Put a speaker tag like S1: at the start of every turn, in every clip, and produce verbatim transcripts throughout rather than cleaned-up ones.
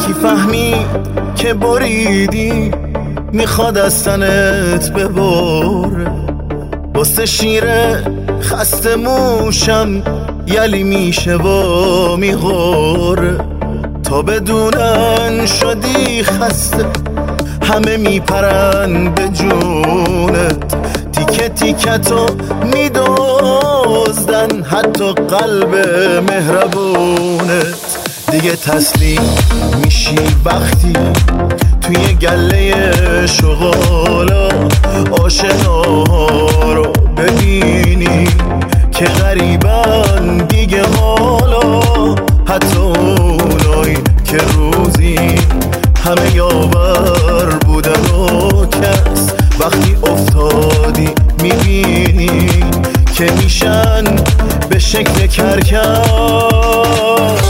S1: کی فهمی که بریدی میخواد از تنت ببره، واسه شیره خسته موشم یلی میشه و میغوره، تا بدونن شدی خسته همه میپرن به جونت، تیکه تیکتو میدوزدن حتی قلب مهربونت. دیگه تسلیم میشی وقتی توی گله شغالا آشناها رو ببینی که غریبن دیگه حالا، حتی اونایی که روزی همه یاور بودن و کس وقتی افتادی میبینی که میشن به شکل کرکس.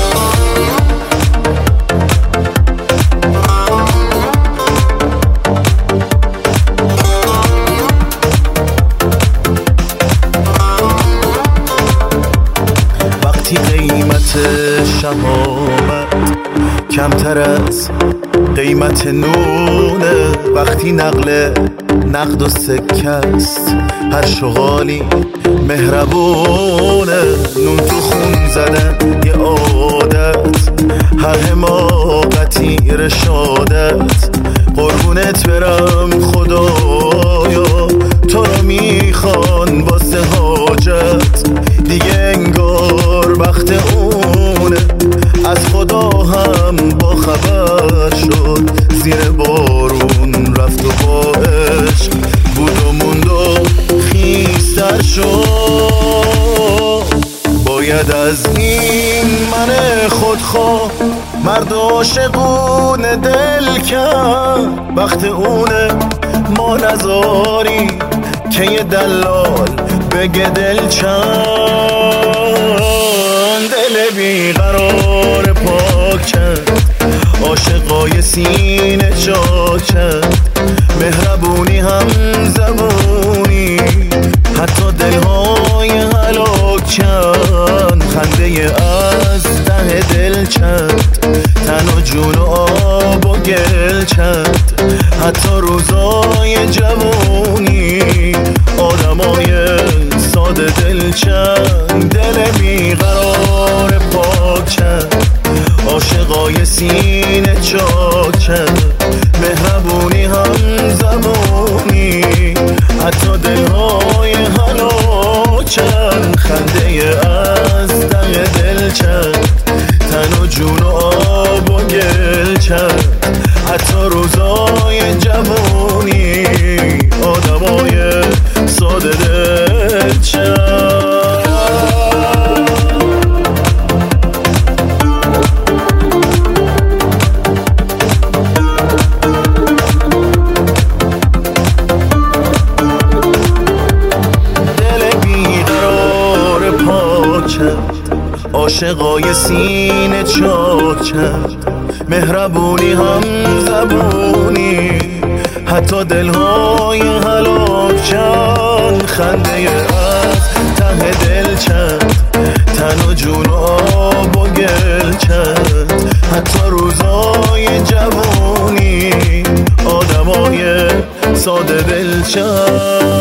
S1: وقتی قیمت شهامت کمتر از قیمت نونه، وقتی نقل نقد و سکست هر شغالی مهربونه، نون تو خون زدن یه عادت هر حماقتی رشادت، قربونت برم خدایا تو رو میخوان واسه حاجت، دیگه انگار وقت اونه از خدا هم با خبر شد، زیر بارون رفت و با عشق بود و موند و خیستر شد. باید از این من خودخواه مرد عاشقون دل کرد، وقت اونه ما نزاری که یه دلال بگه دل چند، دل بیقرار پاک چند عاشقای سینه چاک چند، مهربونی هم زبونی حتی دلهای هلاک چند، خنده از ته دل چند، تن و جون و آب و گل چند، حتی روزای جوونی آدمای ساده دل چند، دل بیقرار پاک چند عاشقای سینه چاک چند، مهربونی هم زبونی حتی دلهای هلاک چند، خنده از ته دل چند، تن و جون و آب و گل چند، حتی روزای جوونی آدمای ساده دل چند. عاشقای سینه چاک چند، مهربونی هم زبونی حتی دلهای هلاک چند، خنده از ته دل چند، تن و جون و آب و گل چند، حتی روزای جوونی آدمای ساده دل چند.